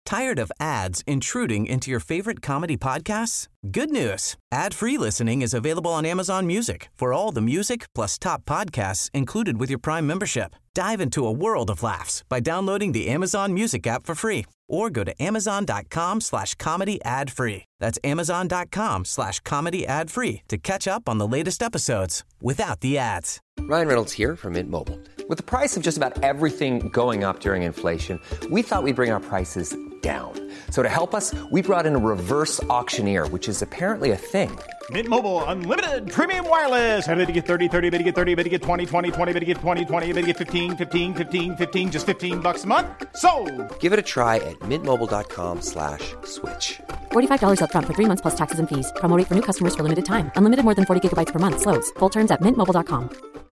Tired of ads intruding into your favorite comedy podcasts? Good news. Ad-free listening is available on Amazon Music for all the music plus top podcasts included with your Prime membership. Dive into a world of laughs by downloading the Amazon Music app for free or go to amazon.com/comedy ad-free. That's amazon.com/comedy ad-free to catch up on the latest episodes without the ads. Ryan Reynolds here from Mint Mobile. With the price of just about everything going up during inflation, we thought we'd bring our prices down. So to help us, we brought in a reverse auctioneer, which is apparently a thing. Mint Mobile Unlimited Premium Wireless. How to get 30, 30, bit to get 30, bit to get 20, 20, 20, bit to get 20, 20, bit to get 15, 15, 15, 15, just $15 a month? Sold! Give it a try at mintmobile.com/switch. $45 up front for 3 months plus taxes and fees. Promo rate for new customers for limited time. Unlimited more than 40 gigabytes per month. Slows full terms at mintmobile.com.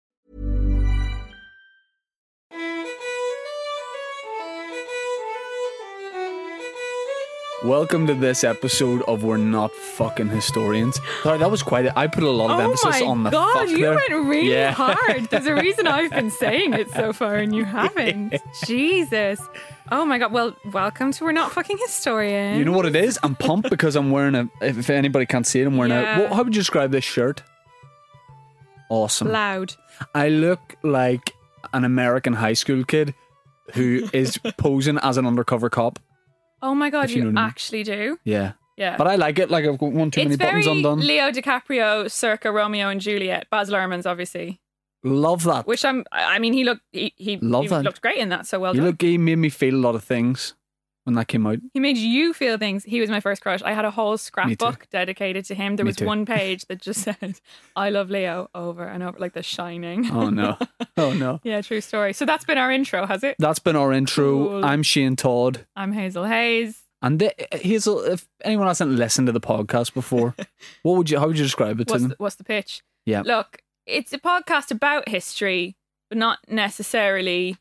Welcome to this episode of We're Not Fucking Historians. Sorry, that was I put a lot of emphasis on the fuck God, you there. went really hard. There's a reason I've been saying it so far and you haven't. Jesus. Oh my God. Well, welcome to We're Not Fucking Historians. You know what it is? I'm pumped because I'm wearing if anybody can't see it, I'm wearing how would you describe this shirt? Awesome. Loud. I look like an American high school kid who is posing as an undercover cop. Oh my God, you know you what I mean. actually do? Yeah. Yeah. But I like it. Like I've got one too many buttons undone. It's very Leo DiCaprio circa Romeo and Juliet. Baz Luhrmann's obviously. Love that. Which he looked great in that, so well done. He made me feel a lot of things when that came out. He made you feel things. He was my first crush. I had a whole scrapbook dedicated to him. There was one page that just said, I love Leo over and over, like The Shining. Oh no. Oh no. Yeah, true story. So that's been our intro, has it? That's been our intro. Cool. I'm Shane Todd. I'm Hazel Hayes. And Hazel, if anyone hasn't listened to the podcast before, how would you describe it to them? What's the pitch? Yeah. Look, it's a podcast about history, but not necessarily.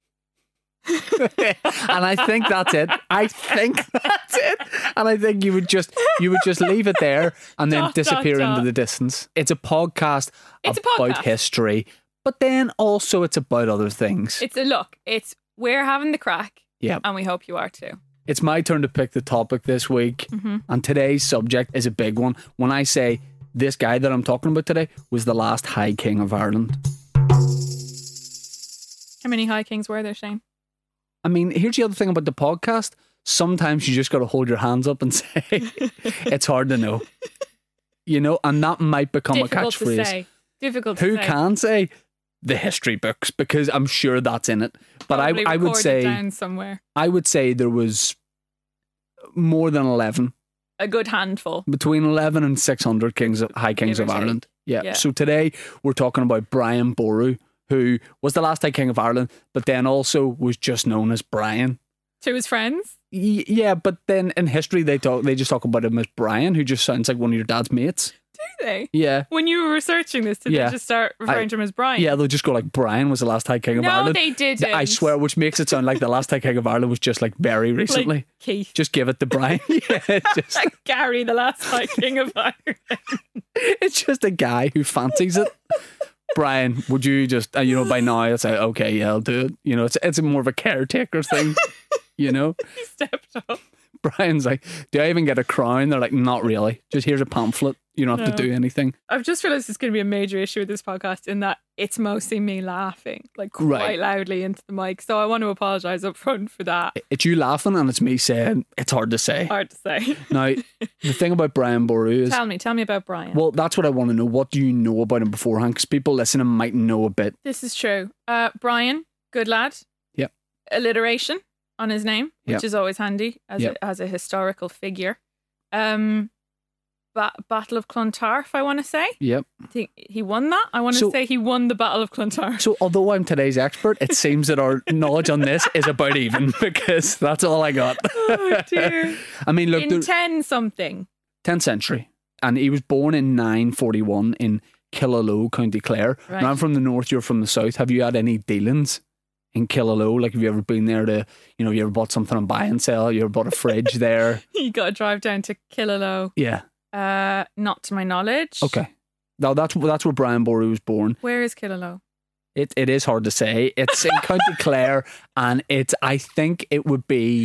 And I think that's it. And I think you would just leave it there and then disappear into the distance. It's a podcast about history, but then also it's about other things. We're having the crack. Yeah. And we hope you are too. It's my turn to pick the topic this week. Mm-hmm. And today's subject is a big one. When I say this guy that I'm talking about today was the last High King of Ireland. How many High Kings were there, Shane? I mean, here's the other thing about the podcast. Sometimes you just got to hold your hands up and say, it's hard to know. You know, and that might become Difficult a catchphrase. To say. Difficult to Who say. can say? The history books, because I'm sure that's in it. But Probably I would say down somewhere. I would say there was more than 11. A good handful. Between 11 and 600 High Kings of Ireland. Yeah. So today we're talking about Brian Boru, who was the last High King of Ireland, but then also was just known as Brian. To his friends? Yeah, but then in history they just talk about him as Brian, who just sounds like one of your dad's mates. Do they? Yeah. When you were researching this, did they just start referring to him as Brian? Yeah, they'll just go like, Brian was the last High King of Ireland. No, they didn't. I swear, which makes it sound like the last High King of Ireland was just like very recently. Like Keith. Just give it to Brian. Yeah, just like Gary, the last High King of Ireland. It's just a guy who fancies it. Brian, would you just, by now it's like, okay, yeah, I'll do it. You know, it's more of a caretaker thing, you know? He stepped up. Brian's like, do I even get a crown? They're like, not really. Just here's a pamphlet. You don't have to do anything. I've just realised it's going to be a major issue with this podcast in that it's mostly me laughing, like quite loudly into the mic. So I want to apologise up front for that. It's you laughing and it's me saying, it's hard to say. Hard to say. Now, the thing about Brian Boru is... Tell me about Brian. Well, that's what I want to know. What do you know about him beforehand? Because people listening might know a bit. This is true. Brian, good lad. Yep. Alliteration on his name, which is always handy as a historical figure. Battle of Clontarf, I want to say. Yep. I think he won that. I want to say he won the Battle of Clontarf. So although I'm today's expert, it seems that our knowledge on this is about even, because that's all I got. Oh dear. I mean, look, in 10 something. 10th century. And he was born in 941 in Killaloe, County Clare. Right. Now I'm from the north, you're from the south. Have you had any dealings in Killaloe? Like, have you ever been there to, you ever bought something on buy and sell? You ever bought a fridge there? You got to drive down to Killaloe. Yeah. Not to my knowledge. Okay. Now that's where Brian Boru was born. Where is Killaloe? It is hard to say. It's in County Clare, and I think it would be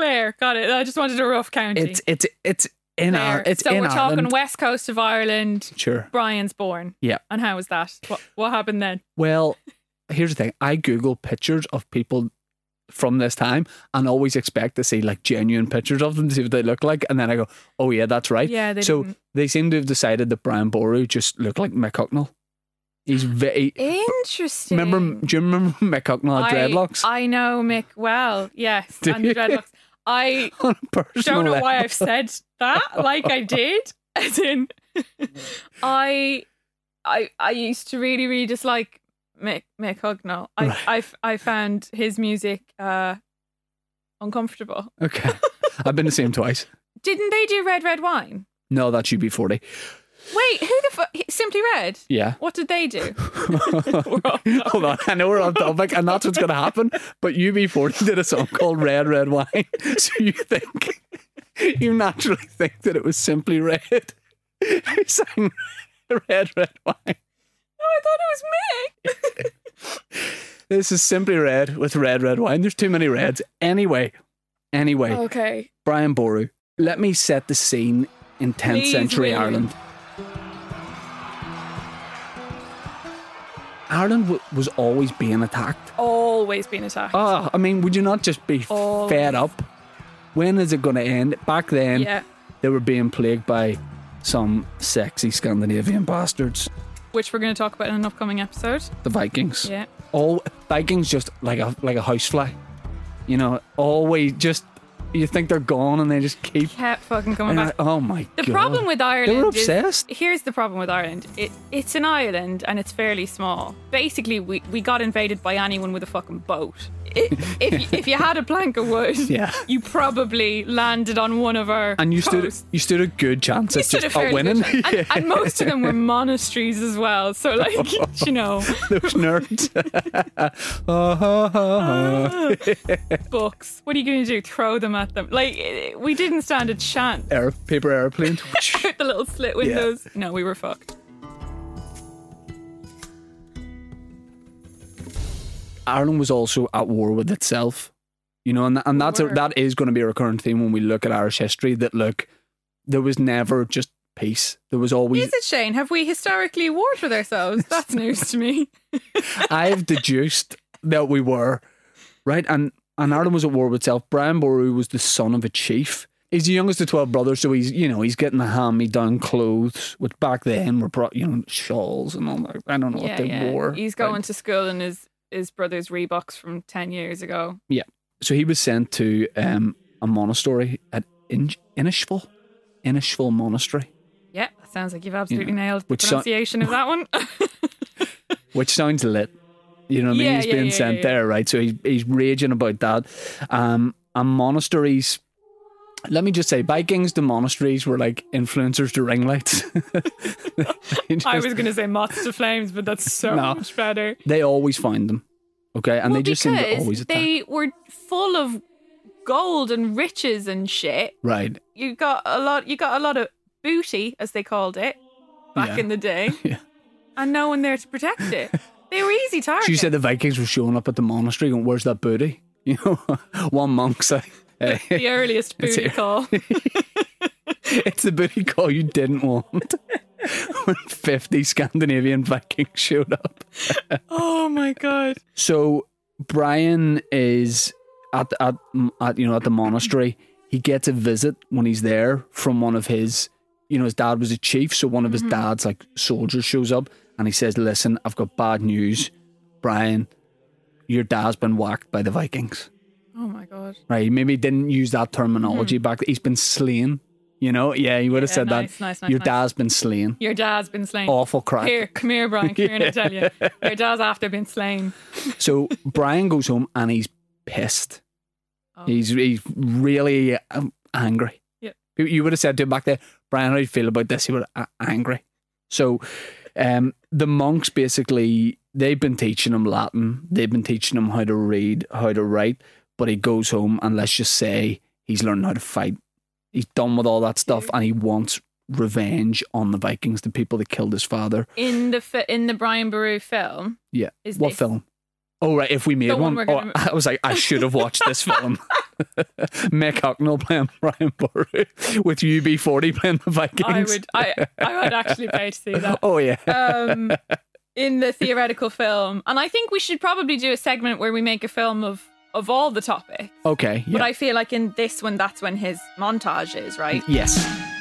Clare, got it. I just wanted a rough county. It's in Clare. It's so in we're talking Ireland. west coast of Ireland. Sure. Brian's born. Yeah. And how was that? What happened then? Well, here's the thing. I Google pictures of people from this time and always expect to see like genuine pictures of them to see what they look like. And then I go, oh yeah, that's right. Yeah, they so didn't. they seem to have decided that Brian Boru just looked like Mick Hucknall. He's very... Interesting. Do you remember Mick Hucknall had dreadlocks? I know Mick well, yes. Do And the you? dreadlocks. I On a personal don't know why level. I've said that like I did. As in, I used to really, really dislike Mick Hucknall. I found his music uncomfortable. Okay. I've been to see him twice. Didn't they do Red Red Wine? No, that's UB40. Wait, who the fuck? Simply Red? Yeah. What did they do? Hold on, I know we're on topic and that's what's going to happen, but UB40 did a song called Red Red Wine. So you naturally think that it was Simply Red who sang Red Red Wine. Oh, I thought it was Mick. This is Simply Red with Red Red Wine. There's too many reds. Anyway, Okay. Brian Boru. Let me set the scene in 10th Please, century William. Ireland. Ireland was always being attacked. Always been attacked. Oh, I mean, would you not just be Always. fed up? When is it going to end? Back then, Yeah. they were being plagued by some sexy Scandinavian bastards, Which we're going to talk about in an upcoming episode. the Vikings. Yeah. All Vikings just like a housefly. You know, always just you think they're gone and they just keep. Kept fucking coming And back. oh my god! The problem with Ireland They were is- obsessed. here's the problem with Ireland. It's an island and it's fairly small. Basically, we got invaded by anyone with a fucking boat. If you had a plank of wood, Yeah. you probably landed on one of our And you coasts. stood a good chance You at stood a just fairly winning. good chance. And most of them were monasteries as well. So like, you know, Those nerds. books. What are you going to do? Throw them at them? Like, we didn't stand a chance. Paper airplane. With the little slit windows. No, we were fucked. Ireland was also at war with itself, you know, and that is going to be a recurrent theme when we look at Irish history. That look, there was never just peace. There was always. Is it, Shane? Have we historically warred with ourselves? That's news to me. I've deduced that we were right, and Ireland was at war with itself. Brian Boru was the son of a chief. He's the youngest of 12 brothers, so he's getting the hand-me-down clothes, which back then were shawls and all that. I don't know what they wore. He's going to school in his brother's Reeboks from 10 years ago. Yeah. So he was sent to a monastery at Inishful Monastery, Yeah, that sounds like you've absolutely nailed the which pronunciation of that one. which sounds lit. You know what I mean? Yeah, He's yeah, being yeah, sent yeah. there, right? So he's raging about that. And monasteries, let me just say, Vikings to monasteries were like influencers to ring lights. I was going to say moths to flames, but that's so No. much better. They always find them. Okay? And they just seem to because always attack. they were full of gold and riches and shit. Right. You got a lot of booty, as they called it, back Yeah. in the day. Yeah. And no one there to protect it. They were easy targets. She said the Vikings were showing up at the monastery going, where's that booty? You know, one monk said, hey, the earliest It's booty here. call. it's the booty call you didn't want. When 50 Scandinavian Vikings showed up. Oh my god. So Brian is at the monastery. He gets a visit when he's there from one of his, his dad was a chief, so one of his dad's like soldiers shows up and he says, "Listen, I've got bad news, Brian. Your dad's been whacked by the Vikings." Oh my god. Right? He maybe didn't use that terminology back then. He's been slain. You know? Yeah, he would have said nice, that. nice, Your nice. dad's been slain. Your dad's been slain. Awful crack. Here, come here, Brian. Come here and I tell you. Your dad's after been slain. So Brian goes home and he's pissed. Oh. He's really angry. Yep. You would have said to him back there, "Brian, how do you feel about this?" He would have angry. So the monks basically, they've been teaching him Latin. They've been teaching him how to read, how to write. But he goes home and let's just say he's learned how to fight. He's done with all that stuff and he wants revenge on the Vikings, the people that killed his father. In the Brian Boru film, Yeah. Is What this- film? Oh, right. If we made The one one. we're gonna- I was like, I should have watched this film. Mick Hucknall playing Brian Boru with UB40 playing the Vikings. I would actually pay to see that. Oh yeah. In the theoretical film. And I think we should probably do a segment where we make a film of all the topics. Okay. Yeah. But I feel like in this one, that's when his montage is, right? Yes.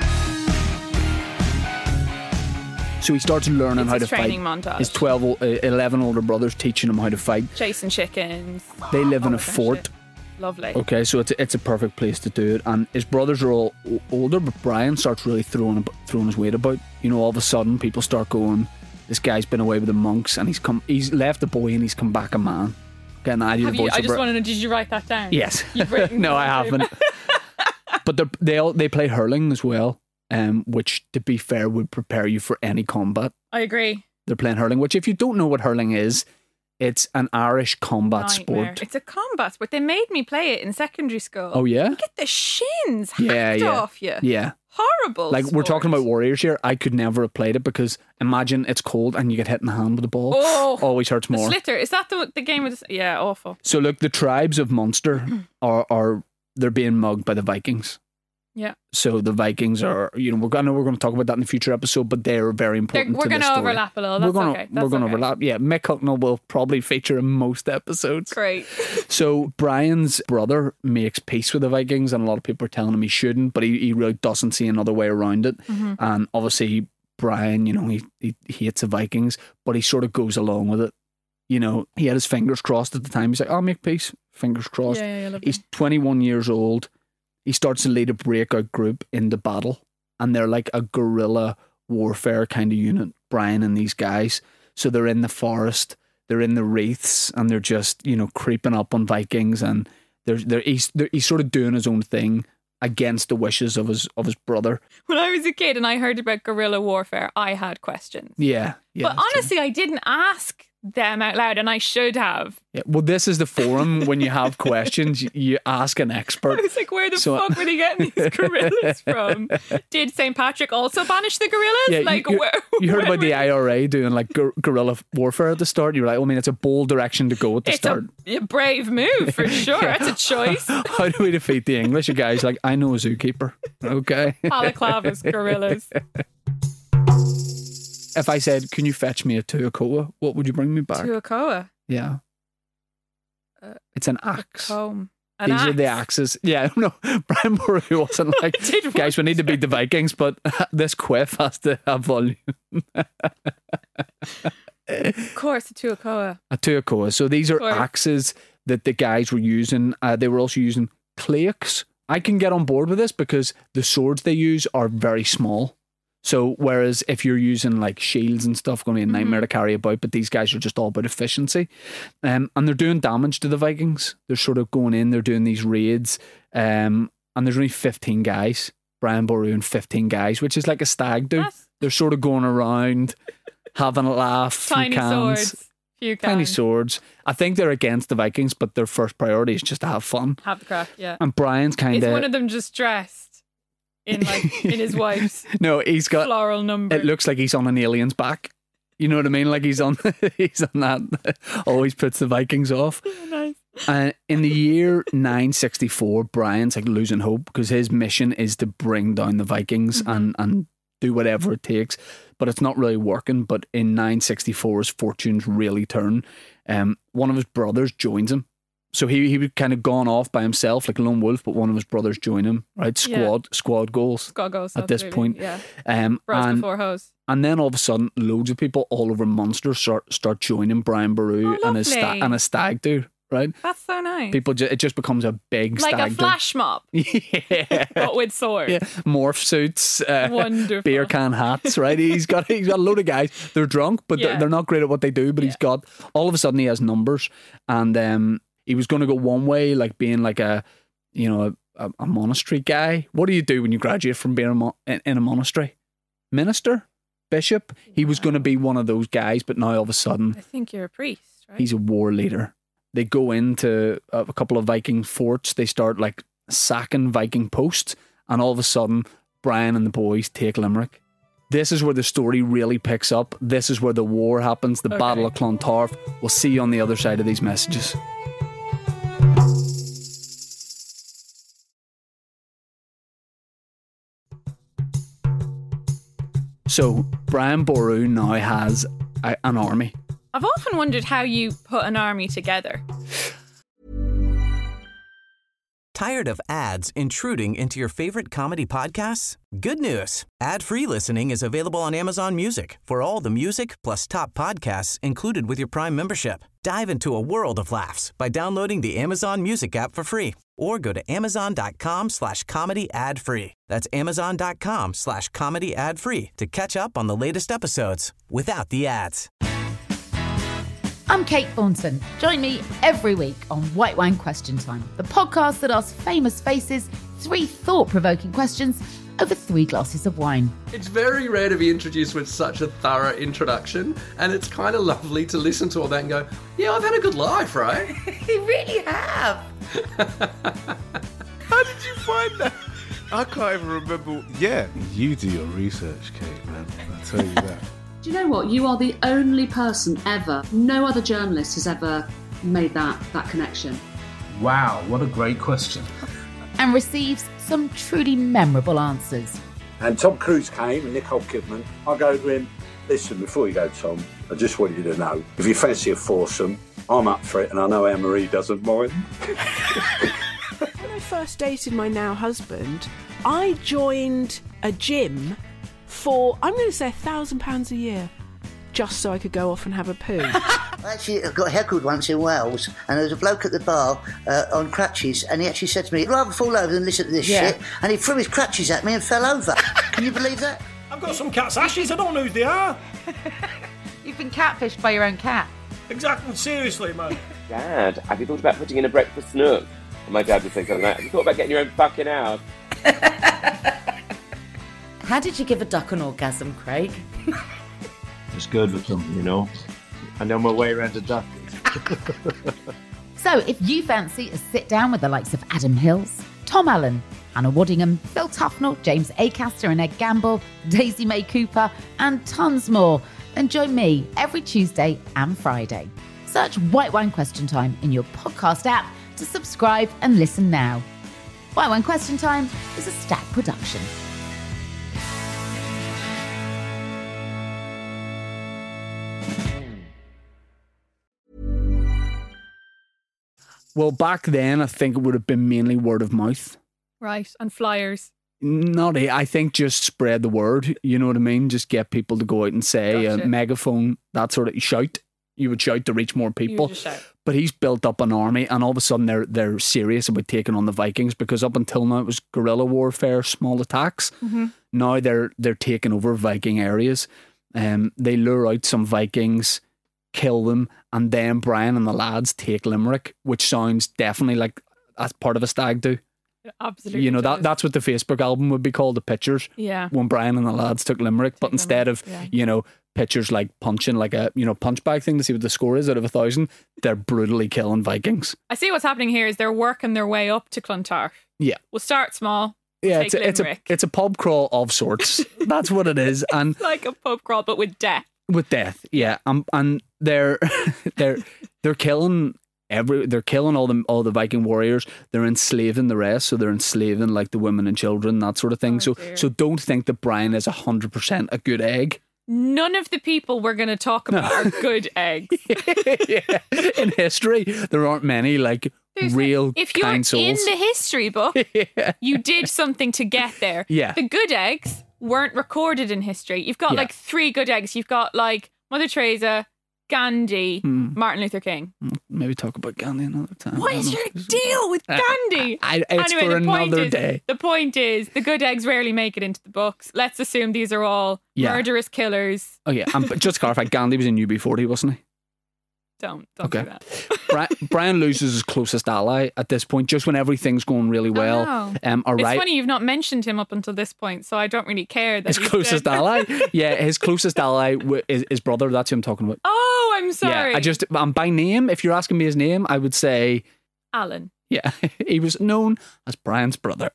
So he starts learning how to fight. Training montage. His 11 older brothers teaching him how to fight. Chasing chickens. They live in a that fort. shit. Lovely. Okay, so it's a perfect place to do it. And his brothers are all older, but Brian starts really throwing his weight about. You know, all of a sudden people start going, this guy's been away with the monks, and he's left a boy and he's come back a man. Getting the idea. I just want to know, did you write that down? Yes. You've written No, I haven't. But they play hurling as well, which, to be fair, would prepare you for any combat. I agree. They're playing hurling, which, if you don't know what hurling is, it's an Irish combat Nightmare. sport. It's a combat sport. They made me play it in secondary school. Oh yeah? You get the shins hacked off you. Yeah. Horrible. Like, we're sport. talking about Warriors here. I could never have played it because imagine it's cold and you get hit in the hand with a ball. Oh, always hurts the more. Slitter. Is that the game with the... Yeah, awful. So look, the tribes of Munster are they're being mugged by the Vikings. Yeah. So the Vikings are, you know, we're going to talk about that in the future episode, but they're very important. We're going to overlap a little. That's okay. We're going to overlap. Yeah, Mick Hucknall will probably feature in most episodes. Great. So Brian's brother makes peace with the Vikings, and a lot of people are telling him he shouldn't, but he really doesn't see another way around it. Mm-hmm. And obviously Brian, you know, he hates the Vikings, but he sort of goes along with it. You know, he had his fingers crossed at the time. He's like, I'll make peace. Fingers crossed. Yeah, he's 21 years old. He starts to lead a breakout group into battle, and they're like a guerrilla warfare kind of unit, Brian and these guys. So they're in the forest, they're in the wreaths, and they're just, you know, creeping up on Vikings, and he's sort of doing his own thing against the wishes of his brother. When I was a kid and I heard about guerrilla warfare, I had questions. Yeah. But honestly, I didn't ask them out loud, and I should have. Yeah, well, this is the forum. When you have questions, you ask an expert. I was like, where the fuck were they getting these gorillas from? Did St. Patrick also banish the gorillas? Yeah, like, you heard about the IRA doing like guerrilla warfare at the start. You were like, I mean, it's a bold direction to go at the start. It's a brave move for sure. That's a choice. How do we defeat the English? A guy's like, I know a zookeeper. Okay. Balaclavas, gorillas. If I said, can you fetch me a Tuacoa, what would you bring me back? Tuacoa? Yeah. It's an axe. Comb. These are the axes. Yeah, no, Brian Boru wasn't like, guys, we need to beat the Vikings, but this quiff has to have volume. Of course, a Tuacoa. A Tuacoa. So these are axes that the guys were using. They were also using claiks. I can get on board with this because the swords they use are very small. So whereas if you're using like shields and stuff, going to be a nightmare to carry about, but these guys are just all about efficiency. And they're doing damage to the Vikings. They're sort of going in, they're doing these raids. And there's only 15 guys. Brian Boru and 15 guys, which is like a stag do. They're sort of going around, having a laugh. Tiny swords. Tiny swords. I think they're against the Vikings, but their first priority is just to have fun. Have the crack, yeah. And Brian's kind of... Is one of them just dressed in his wife's no, he's got floral number? It looks like he's on an alien's back. You know what I mean? Like he's on that. Always puts the Vikings off. Nice. In the year 964, Brian's like losing hope because his mission is to bring down the Vikings and do whatever it takes, but it's not really working. But in 964, his fortunes really turn. One of his brothers joins him. So he was kind of gone off by himself, like a lone wolf, but one of his brothers joined him, right? Squad goals at this point. Yeah. Bros before hoes. And then all of a sudden, loads of people all over Munster start joining Brian Boru and his stag do, right? That's so nice. It just becomes a big like stag a flash mob. Yeah. But with swords. Yeah. Morph suits, wonderful beer can hats, right? He's got a load of guys. They're drunk, but they're not great at what they do, but he's got, all of a sudden he has numbers. And he was going to go one way, like being like a monastery guy. What do you do when you graduate from being in a monastery? Minister? Bishop? He was going to be one of those guys, but now all of a sudden... I think you're a priest, right? He's a war leader. They go into a couple of Viking forts. They start like sacking Viking posts, and all of a sudden, Brian and the boys take Limerick. This is where the story really picks up. This is where the war happens, the Battle of Clontarf. We'll see you on the other side of these messages. So Brian Boru now has an army. I've often wondered how you put an army together. Tired of ads intruding into your favorite comedy podcasts? Good news. Ad-free listening is available on Amazon Music for all the music plus top podcasts included with your Prime membership. Dive into a world of laughs by downloading the Amazon Music app for free or go to amazon.com/comedy ad-free. That's amazon.com/comedy ad-free to catch up on the latest episodes without the ads. I'm Kate Thornton. Join me every week on White Wine Question Time, the podcast that asks famous faces 3 thought-provoking questions over 3 glasses of wine. It's very rare to be introduced with such a thorough introduction, and it's kind of lovely to listen to all that and go, yeah, I've had a good life, right? You really have. How did you find that? I can't even remember. Yeah, you do your research, Kate, man. I'll tell you that. Do you know what? You are the only person ever, no other journalist has ever made that connection. Wow, what a great question. And receives some truly memorable answers. And Tom Cruise came and Nicole Kidman. I go to him, listen, before you go, Tom, I just want you to know, if you fancy a foursome, I'm up for it and I know Anne-Marie doesn't mind. When I first dated my now husband, I joined a gym for, I'm going to say £1,000 a year, just so I could go off and have a poo. Actually, I got heckled once in Wales, and there was a bloke at the bar on crutches, and he actually said to me, I'd rather fall over than listen to this shit, and he threw his crutches at me and fell over. Can you believe that? I've got some cat's ashes, I don't know who they are. You've been catfished by your own cat. Exactly, seriously, man. Dad, have you thought about putting in a breakfast nook? And my dad would say something like, have you thought about getting your own fucking house? How did you give a duck an orgasm, Craig? It's good with them, you know. I know my way around a duck. So if you fancy a sit down with the likes of Adam Hills, Tom Allen, Hannah Waddingham, Phil Tufnell, James Acaster and Ed Gamble, Daisy May Cooper, and tons more, then join me every Tuesday and Friday. Search White Wine Question Time in your podcast app to subscribe and listen now. White Wine Question Time is a Stack production. Well, back then, I think it would have been mainly word of mouth. Right, and flyers. I think just spread the word, you know what I mean? Just get people to go out and say, Gotcha. a megaphone, that sort of, shout. You would shout to reach more people. just shout. But he's built up an army, and all of a sudden they're serious about taking on the Vikings, because up until now it was guerrilla warfare, small attacks. Mm-hmm. Now they're taking over Viking areas. They lure out some Vikings, kill them, and then Brian and the lads take Limerick, which sounds definitely like that's part of a stag do. Absolutely. You know, that's what the Facebook album would be called, the Pictures. Yeah. When Brian and the lads took Limerick, but instead of, you know, pictures like punching like a, you know, punch bag thing to see what the score is out of 1,000, they're brutally killing Vikings. I see what's happening here is they're working their way up to Clontarf. Yeah. We'll start small. Yeah, take Limerick. it's a pub crawl of sorts. That's what it is. And It's like a pub crawl, but with death. With death, yeah. And they're killing they're killing all the Viking warriors. They're enslaving the rest, so they're enslaving like the women and children, that sort of thing. So don't think that Brian is 100% a good egg. None of the people we're going to talk about are good eggs. Yeah. In history, there aren't many like real if you're kind souls. in the history book, you did something to get there. Yeah. The good eggs weren't recorded in history. You've got like 3 good eggs. You've got like Mother Teresa, Gandhi, Martin Luther King. Maybe talk about Gandhi another time. What is your deal with Gandhi? It's for another day. The point is, the good eggs rarely make it into the books. Let's assume these are all murderous killers. Oh yeah, but just to clarify, Gandhi was in UB40, wasn't he? Don't do that. Brian loses his closest ally at this point, just when everything's going really well. It's funny you've not mentioned him up until this point, so I don't really care that his closest ally. Yeah, his closest ally is his brother. That's who I'm talking about. Oh, I'm sorry. Yeah, I'm by name. If you're asking me his name, I would say Alan. Yeah, he was known as Brian's brother.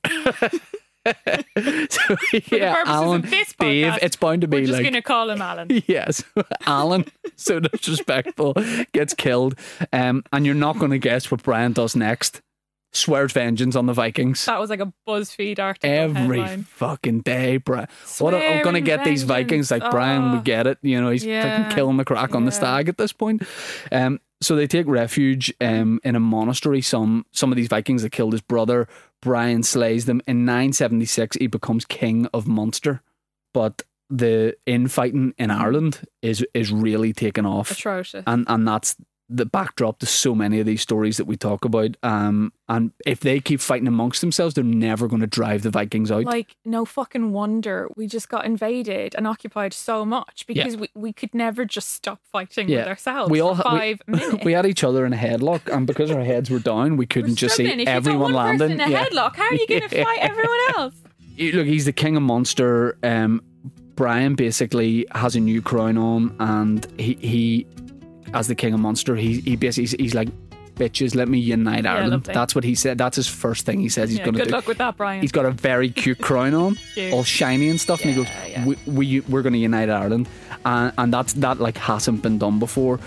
So, yeah, Alan, of this podcast, Dave, it's bound to be we're just like going to call him Alan. Yes, Alan, so disrespectful, gets killed, and you're not going to guess what Brian does next. swears vengeance on the Vikings. That was like a BuzzFeed article Every headline. fucking day, Brian. What I'm gonna get these Vikings like Brian. We get it. You know, he's fucking killing the crack on the stag at this point. So they take refuge in a monastery. Some of these Vikings that killed his brother. Brian slays them. In 976, he becomes king of Munster. But the infighting in Ireland is really taking off. Atrocious. And that's the backdrop to so many of these stories that we talk about. And if they keep fighting amongst themselves, they're never going to drive the Vikings out. Like, no fucking wonder we just got invaded and occupied so much because we could never just stop fighting with ourselves for 5 minutes. We had each other in a headlock, and because our heads were down, we couldn't just see if everyone you've got one landing. person in a headlock, how are you going to fight everyone else? Look, he's the king of Munster. Brian basically has a new crown on, and he as the king of Munster, he basically he's like, bitches, let me unite Ireland. Lovely. That's what he said. That's his first thing he says he's going to do. Good luck with that, Brian. He's got a very cute crown on, all shiny and stuff, and he goes, we're going to unite Ireland, and that like hasn't been done before.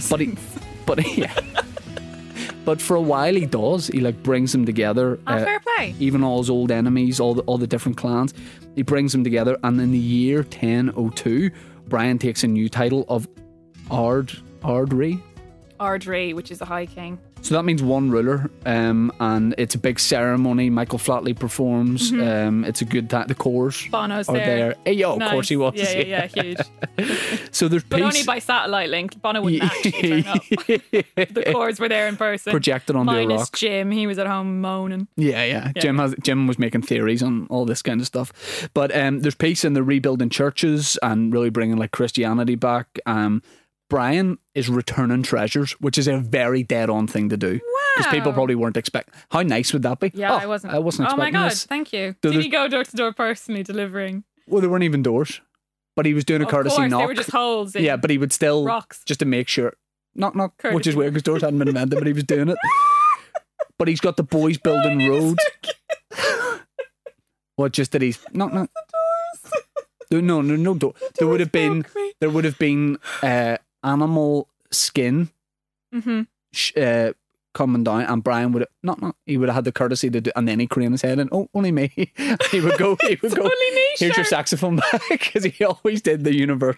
But for a while he does. He like brings them together. Fair play. Even all his old enemies, all the different clans. He brings them together, and in the year 1002, Brian takes a new title of Ardrí. Ardrí, which is the High King. So that means one ruler, and it's a big ceremony. Michael Flatley performs. It's a good time. The Corrs Bono's are there. Hey, of course he was. Yeah, huge. So there's but peace. only by satellite link. Bono wouldn't actually turn up. The Corrs were there in person. Projected onto a rock. Jim, he was at home moaning. Yeah. Jim was making theories on all this kind of stuff. But there's peace, and they're rebuilding churches and really bringing like Christianity back. Brian is returning treasures, which is a very dead-on thing to do. Because people probably weren't expecting. How nice would that be? Yeah, I wasn't expecting Oh my God, this. thank you. So Did he go door to door personally delivering? Well, there weren't even doors. But he was doing a courtesy knock. They were just holes in Yeah, but he would still, rocks. just to make sure, knock, which is weird because doors hadn't been invented, but he was doing it. But he's got the boys building roads. What, just that he's, knock. No door. There would have been animal skin coming down, and Brian would have he would have had the courtesy to do, and then he'd crane his head and only me. he would go here's your saxophone back, because he always did the universal.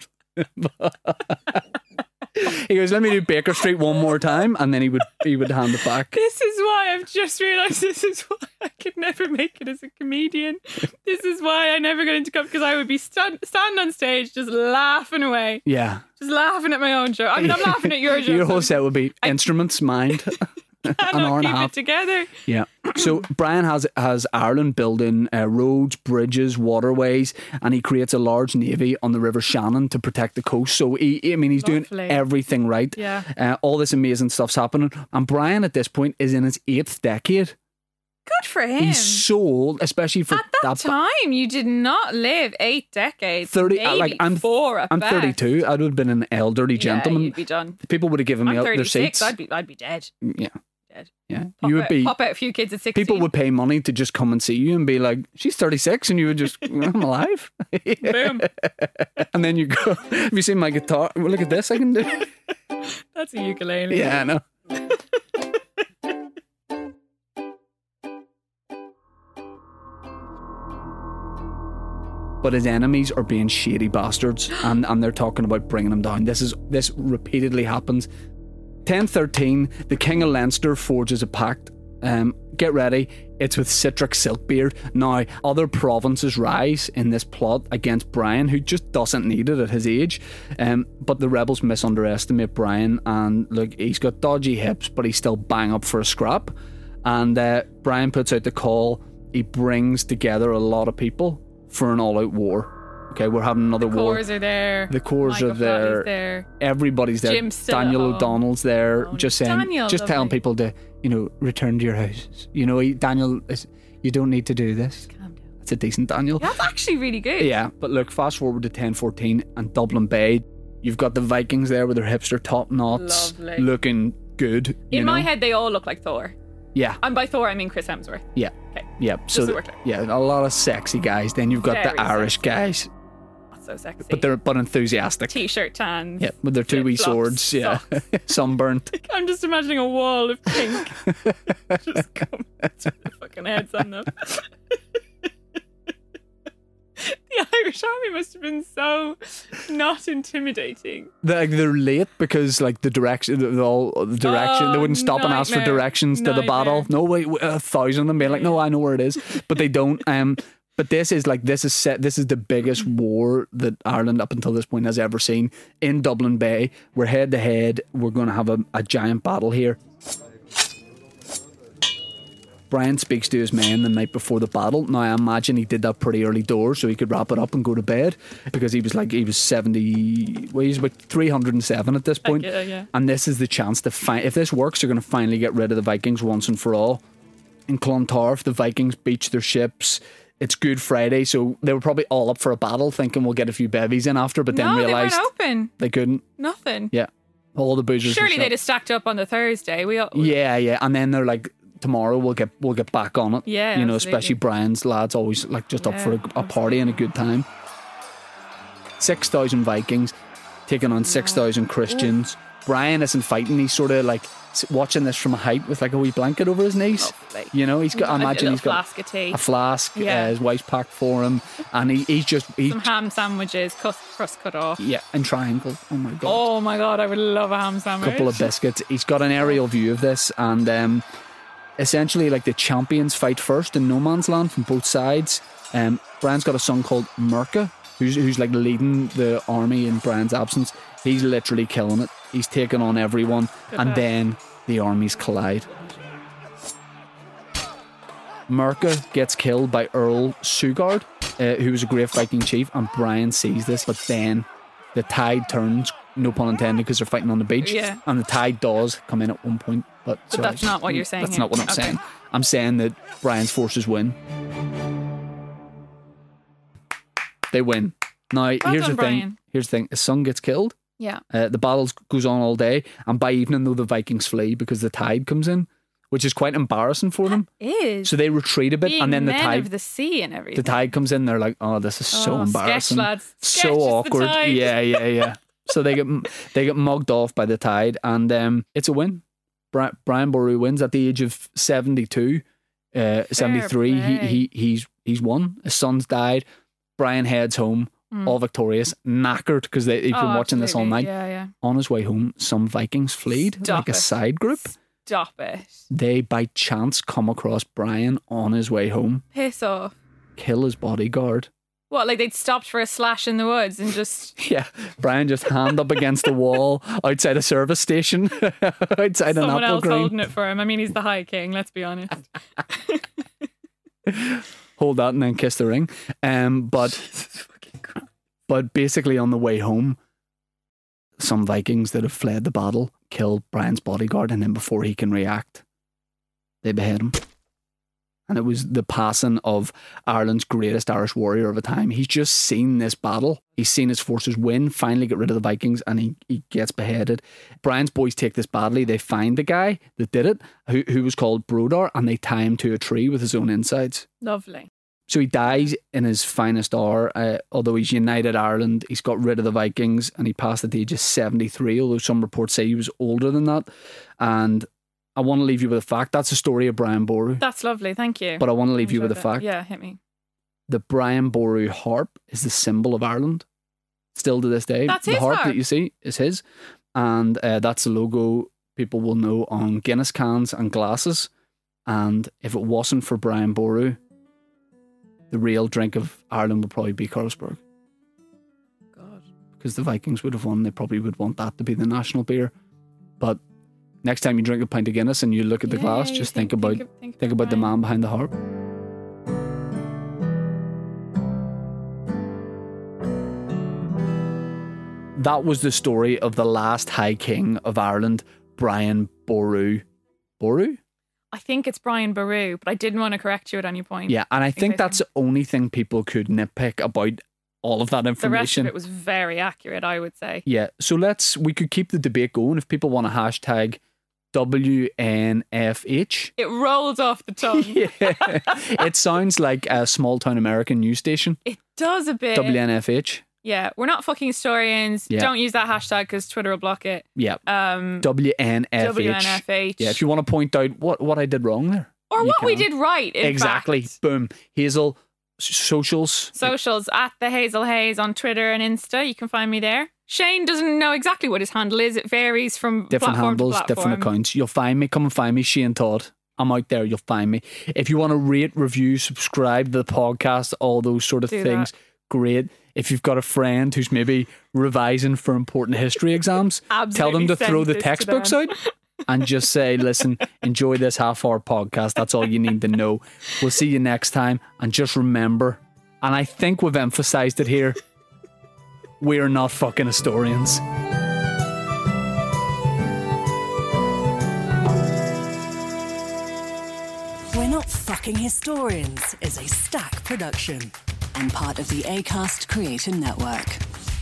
He goes, let me do Baker Street one more time, and then he would hand it back. This is why I've just realised this is why I could never make it as a comedian. This is why I never got into comedy, because I would be standing on stage just laughing away. Yeah. Just laughing at my own joke. I mean, I'm laughing at your joke. Your whole set would be instruments, mind. An hour and a half. Keep it together. Yeah. So Brian has Ireland building roads, bridges, waterways, and he creates a large navy on the River Shannon to protect the coast. So he's doing everything right. Yeah. All this amazing stuff's happening, and Brian at this point is in his 8th decade. Good for him. He's so old, especially for at that time. You did not live 8 decades. 30. Maybe I'm 4. I'm 32. I would have been an elderly gentleman. You'd be done. People would have given me I'm their 36. seats. I'd be dead. Yeah. Dead. Yeah. Pop out a few kids at 16. People would pay money to just come and see you and be like, she's 36, and you would just, I'm alive. Boom. And then you go, have you seen my guitar? Well, look at this, I can do. That's a ukulele. Yeah, I know. But his enemies are being shady bastards, and they're talking about bringing him down. This repeatedly happens. 1013, the King of Leinster forges a pact. Get ready, it's with Sitric Silkbeard. Now, other provinces rise in this plot against Brian, who just doesn't need it at his age. But the rebels misunderestimate Brian, and look, he's got dodgy hips, but he's still bang up for a scrap. And Brian puts out the call. He brings together a lot of people for an all-out war. Okay, we're having another war. The Corrs are there. The Corrs are there. Everybody's there. Jim's still Daniel at home. O'Donnell's there. Just saying, Daniel, just telling lovely. people to, return to your houses. Daniel, you don't need to do this. Calm down. It's a decent Daniel. That's actually really good. Yeah, but look, fast forward to 1014 and Dublin Bay. You've got the Vikings there with their hipster top knots, Lovely. looking good. In my head, they all look like Thor. Yeah. And by Thor, I mean Chris Hemsworth. Yeah. Okay. Yeah. So Doesn't work like a lot of sexy guys. Then you've got Very the Irish guys. so sexy. but enthusiastic. T-shirt tan. Yeah, with their two wee flip-flops, swords. Yeah, sunburnt. I'm just imagining a wall of pink just coming with their fucking heads on them. The Irish Army must have been so not intimidating. They're late because like the direction, they wouldn't stop and ask for directions to the battle. No, wait, 1,000 of them being like, no, I know where it is, but they don't. But this is the biggest war that Ireland up until this point has ever seen in Dublin Bay. We're head to head. We're going to have a giant battle here. Brian speaks to his men the night before the battle. Now, I imagine he did that pretty early doors so he could wrap it up and go to bed, because he was 70, well, he's about 307 at this point. Yeah. And this is the chance to find, if this works, they're going to finally get rid of the Vikings once and for all. In Clontarf, the Vikings beach their ships. It's Good Friday, so they were probably all up for a battle, thinking we'll get a few bevies in after, but then realised they weren't open. They couldn't. Nothing. Yeah. All the boozers. Surely they'd have stacked up on the Thursday. Yeah. And then they're like, tomorrow we'll get back on it. Yeah, you know, absolutely. especially Brian's lads always just up for a party and a good time. 6,000 Vikings taking on 6,000 Christians. Brian isn't fighting. He's sort of like watching this from a height with like a wee blanket over his knees. Lovely. You know, he's got. I imagine he's got flask of tea. a flask. Yeah. His wife's packed for him, and he's some ham sandwiches, crust cut off. Yeah, in triangle. Oh my god, I would love a ham sandwich. A couple of biscuits. He's got an aerial view of this, and essentially, like, the champions fight first in no man's land from both sides. Brian's got a son called Merca, who's like leading the army in Brian's absence. He's literally killing it. He's taking on everyone, and then the armies collide. Merca gets killed by Earl Sugard, who was a great Viking chief, and Brian sees this, but then the tide turns, no pun intended, because they're fighting on the beach, and the tide does come in at one point. But that's not what you're saying. That's not what I'm saying. I'm saying that Brian's forces win. They win. Now, here's the thing. Here's the thing. His son gets killed. Yeah. The battle goes on all day, and by evening, though, the Vikings flee because the tide comes in, which is quite embarrassing for them. It is. So they retreat a bit, and then the tide of the sea and everything. The tide comes in. They're like, "Oh, this is so embarrassing, sketch, lads. So awkward." Yeah. So they get mugged off by the tide, and it's a win. Brian Boru wins at the age of 72, 73. He's won. His son's died. Brian heads home, all victorious, knackered because he'd been watching this all night. Yeah. On his way home, some Vikings fled, a side group. Stop it. They, by chance, come across Brian on his way home. Piss off. Kill his bodyguard. What, like they'd stopped for a slash in the woods and just... Yeah, Brian just hand up against the wall outside a service station, outside an someone apple else green. holding it for him. I mean, he's the High King, let's be honest. Hold that and then kiss the ring. But basically on the way home, some Vikings that have fled the battle kill Brian's bodyguard, and then before he can react, they behead him. And it was the passing of Ireland's greatest Irish warrior of a time. He's just seen this battle. He's seen his forces win, finally get rid of the Vikings, and he gets beheaded. Brian's boys take this badly. They find the guy that did it, who was called Brodar, and they tie him to a tree with his own insides. Lovely. So he dies in his finest hour, although he's united Ireland. He's got rid of the Vikings, and he passed at the age of 73, although some reports say he was older than that. And I want to leave you with a fact. That's the story of Brian Boru. That's lovely, thank you. But I want to leave you with a fact. Yeah, hit me. The Brian Boru harp is the symbol of Ireland. Still to this day. That's the his harp harp that you see is his. And that's the logo people will know on Guinness cans and glasses. And if it wasn't for Brian Boru, the real drink of Ireland would probably be Carlsberg. God. Because the Vikings would have won. They probably would want that to be the national beer. But next time you drink a pint of Guinness and you look at the glass, just think about the man behind the harp. That was the story of the last High King of Ireland, Brian Boru. Boru? I think it's Brian Boru, but I didn't want to correct you at any point. Yeah, and I think that's the only thing people could nitpick about all of that information. The rest of it was very accurate, I would say. Yeah, so we could keep the debate going. If people want to hashtag WNFH. It rolls off the tongue. Yeah. It sounds like a small town American news station. It does a bit. WNFH. Yeah, we're not fucking historians. Yeah. Don't use that hashtag because Twitter will block it. Yeah. WNFH. WNFH. Yeah, if you want to point out what I did wrong there. Or you what we can. did right, in Exactly. fact. Boom. Hazel, socials. Socials, at the Hazel Hayes on Twitter and Insta. You can find me there. Shane doesn't know exactly what his handle is. It varies from Different platform handles, to platform. different accounts. You'll find me. Come and find me, Shane Todd. I'm out there. You'll find me. If you want to rate, review, subscribe to the podcast, all those sort of Do things, that. great. If you've got a friend who's maybe revising for important history exams, tell them to throw the textbooks out and just say, listen, enjoy this half-hour podcast. That's all you need to know. We'll see you next time. And just remember, and I think we've emphasised it here, we are not fucking historians. We're Not Fucking Historians is a Stack production and part of the Acast Creator Network.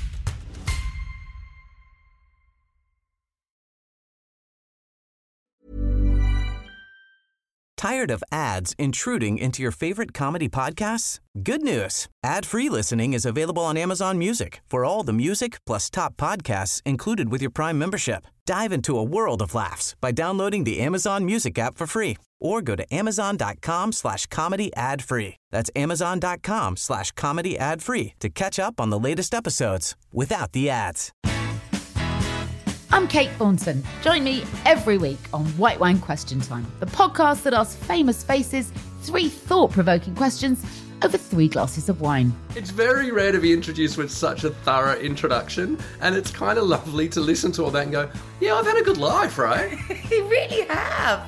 Tired of ads intruding into your favorite comedy podcasts? Good news. Ad-free listening is available on Amazon Music for all the music plus top podcasts included with your Prime membership. Dive into a world of laughs by downloading the Amazon Music app for free or go to amazon.com/comedy ad-free. That's amazon.com/comedy ad-free to catch up on the latest episodes without the ads. I'm Kate Thornton. Join me every week on White Wine Question Time, the podcast that asks famous faces 3 thought-provoking questions over 3 glasses of wine. It's very rare to be introduced with such a thorough introduction, and it's kind of lovely to listen to all that and go, yeah, I've had a good life, right? You really have.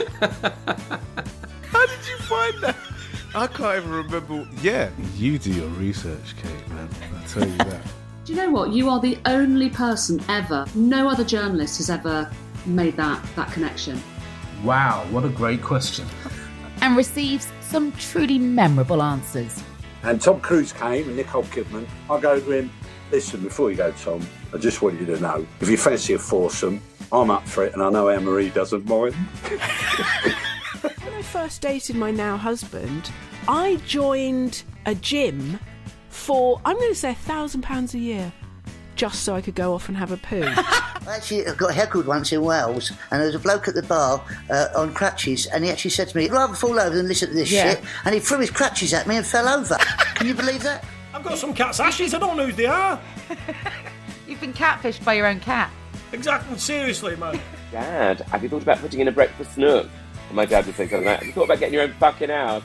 How did you find that? I can't even remember. Yeah, you do your research, Kate, man. I tell you that. Do you know what? You are the only person ever, no other journalist has ever made that connection. Wow, what a great question. And receives some truly memorable answers. And Tom Cruise came and Nicole Kidman. I go to him, listen, before you go, Tom, I just want you to know, if you fancy a foursome, I'm up for it, and I know Anne-Marie doesn't mind. When I first dated my now husband, I joined a gym for, I'm going to say £1,000 a year, just so I could go off and have a poo. Actually, I got heckled once in Wales, and there was a bloke at the bar on crutches, and he actually said to me, I'd rather fall over than listen to this shit, and he threw his crutches at me and fell over. Can you believe that? I've got some cat's ashes, I don't know who they are. You've been catfished by your own cat. Exactly, seriously, man. Dad, have you thought about putting in a breakfast nook? And my dad would say something like that. Have you thought about getting your own fucking house?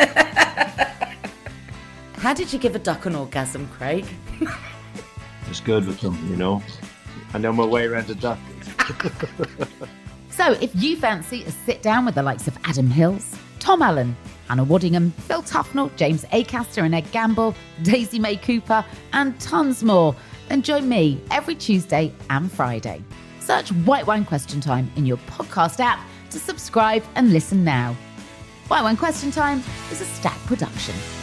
How did you give a duck an orgasm, Craig? It's good with them, you know. I know my way around a duck. So if you fancy a sit down with the likes of Adam Hills, Tom Allen, Anna Waddingham, Phil Tufnell, James Acaster and Ed Gamble, Daisy May Cooper, and tons more, then join me every Tuesday and Friday. Search White Wine Question Time in your podcast app to subscribe and listen now. White Wine Question Time is a Stack production.